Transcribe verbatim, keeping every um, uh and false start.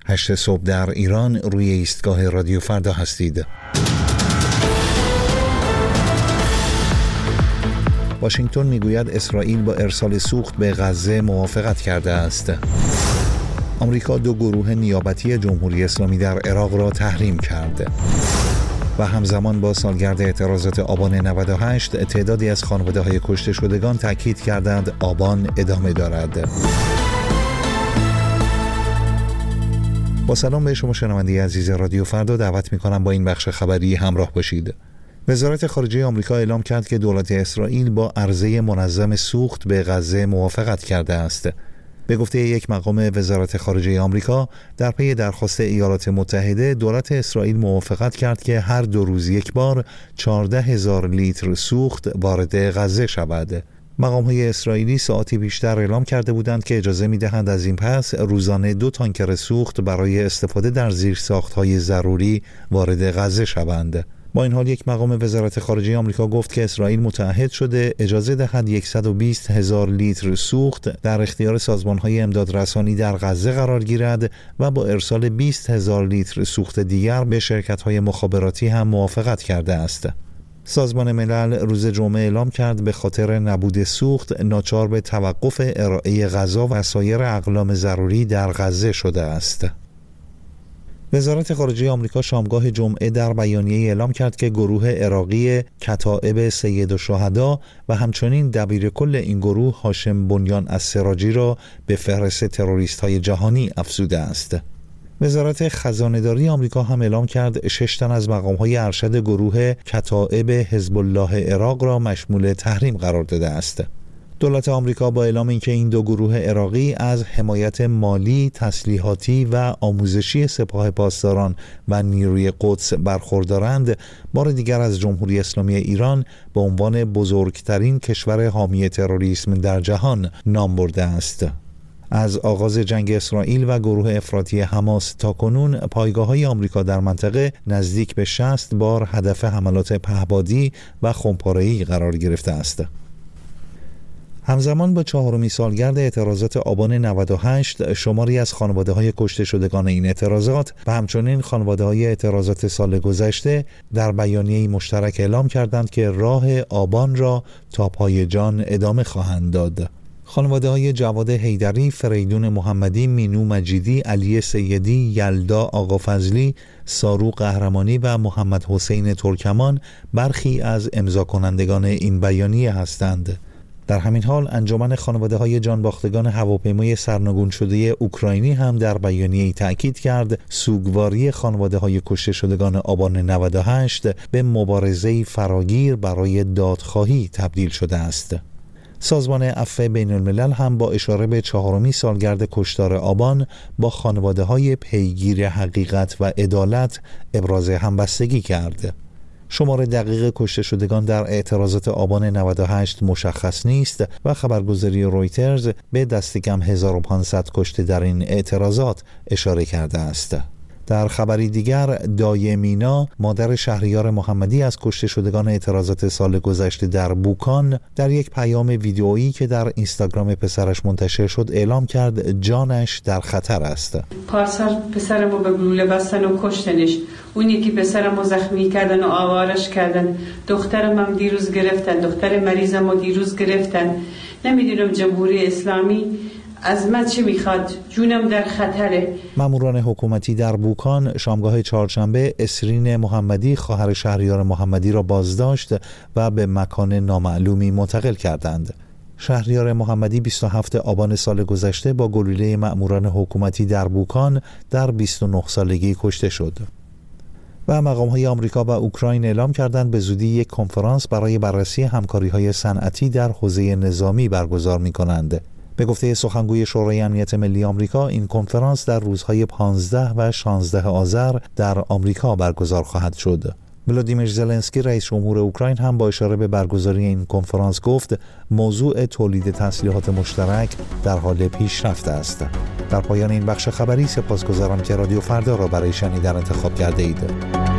هشت صبح در ایران روی ایستگاه رادیو فردا هستید. واشنگتن میگوید اسرائیل با ارسال سوخت به غزه موافقت کرده است. آمریکا دو گروه نیابتی جمهوری اسلامی در عراق را تحریم کرد. و همزمان با سالگرد اعتراضات آبان نود و هشت تعدادی از خانواده‌های کشته شدگان تاکید کردند آبان ادامه دارد. با سلام به شما شنونده عزیز رادیو فردا، دعوت می‌کنم با این بخش خبری همراه باشید. وزارت خارجه آمریکا اعلام کرد که دولت اسرائیل با عرضه منظم سوخت به غزه موافقت کرده است. به گفته یک مقام وزارت خارجه آمریکا، در پی درخواست ایالات متحده، دولت اسرائیل موافقت کرد که هر دو روز یک بار چهارده هزار لیتر سوخت وارد غزه شود. مقام‌های اسرائیلی ساعتی بیشتر اعلام کرده بودند که اجازه می‌دهند از این پس روزانه دو تانکر سوخت برای استفاده در زیرساخت‌های ضروری وارد غزه شوند. با این حال یک مقام وزارت خارجه آمریکا گفت که اسرائیل متعهد شده اجازه دهد صد و بیست هزار لیتر سوخت در اختیار سازمان‌های امدادرسانی در غزه قرار گیرد و با ارسال بیست هزار لیتر سوخت دیگر به شرکت‌های مخابراتی هم موافقت کرده است. سازمان ملل روز جمعه اعلام کرد به خاطر نبود سوخت ناچار به توقف ارائه غذا و سایر اقلام ضروری در غزه شده است. وزارت خارجه آمریکا شامگاه جمعه در بیانیه اعلام کرد که گروه عراقی کتائب سید الشهدا و همچنین دبیر کل این گروه هاشم بنیان السراجی را به فهرست تروریست‌های جهانی افزوده است. وزارت خزانه‌داری آمریکا هم اعلام کرد شش تن از مقام‌های ارشد گروه کتائب حزب الله عراق را مشمول تحریم قرار داده است. دولت آمریکا با اعلام اینکه این دو گروه عراقی از حمایت مالی، تسلیحاتی و آموزشی سپاه پاسداران و نیروی قدس برخوردارند، بار دیگر از جمهوری اسلامی ایران به عنوان بزرگترین کشور حامی تروریسم در جهان نام برده است. از آغاز جنگ اسرائیل و گروه افراطی حماس تا کنون، پایگاه‌های آمریکا در منطقه نزدیک به شصت بار هدف حملات پهپادی و خمپاره‌ای قرار گرفته است. همزمان با چهارمین سالگرد اعتراضات آبان نود و هشت، شماری از خانواده‌های کشته شدگان این اعتراضات و همچنین خانواده‌های اعتراضات سال گذشته در بیانیه‌ای مشترک اعلام کردند که راه آبان را تا پای جان ادامه خواهند داد. خانواده‌های جواد حیدری، فریدون محمدی، مینو مجیدی، علی سیدی، یلدا آقافضلی، سارو قهرمانی و محمد حسین ترکمان برخی از امضا کنندگان این بیانیه هستند. در همین حال انجمن خانواده‌های جانباختگان هواپیمای سرنگون شده اوکراینی هم در بیانیه‌ای تأکید کرد سوگواری خانواده‌های کشته شدگان آبان نود و هشت به مبارزه‌ای فراگیر برای دادخواهی تبدیل شده است. سازمان عفو بین الملل هم با اشاره به چهارمین سالگرد کشتار آبان با خانواده‌های پیگیر حقیقت و عدالت ابراز همبستگی کرد. شمار دقیق کشته شدگان در اعتراضات آبان نود و هشت مشخص نیست و خبرگزاری رویترز به دست کم هزار و پانصد کشته در این اعتراضات اشاره کرده است. در خبری دیگر، دایه مینا، مادر شهریار محمدی از کشته شدگان اعتراضات سال گذشته در بوکان، در یک پیام ویدئویی که در اینستاگرام پسرش منتشر شد اعلام کرد جانش در خطر است. پارسال پسرمو به گلوله بستن و کشتنش. اون یکی پسرمو زخمی کردن و آوارش کردن. دخترم هم دیروز گرفتن. دختر مریضمو دیروز گرفتن. نمیدونم جمهوری اسلامی از من چه میخواد؟ جونم در خطره. ماموران حکومتی در بوکان شامگاه چهارشنبه اسرین محمدی، خواهر شهریار محمدی را بازداشت و به مکان نامعلومی منتقل کردند. شهریار محمدی بیست و هفتم آبان سال گذشته با گلوله ماموران حکومتی در بوکان در بیست و نه سالگی کشته شد. و مقام‌های آمریکا و اوکراین اعلام کردند به زودی یک کنفرانس برای بررسی همکاری‌های صنعتی در حوزه نظامی برگزار می‌کنند. به گفته سخنگوی شورای امنیت ملی آمریکا، این کنفرانس در روزهای پانزده و شانزده آذر در آمریکا برگزار خواهد شد. ولادیمیر زلنسکی رئیس جمهور اوکراین هم با اشاره به برگزاری این کنفرانس گفت موضوع تولید تسلیحات مشترک در حال پیشرفت است. در پایان این بخش خبری سپاسگزارم که رادیو فردا را برای شنیدن انتخاب کرده اید.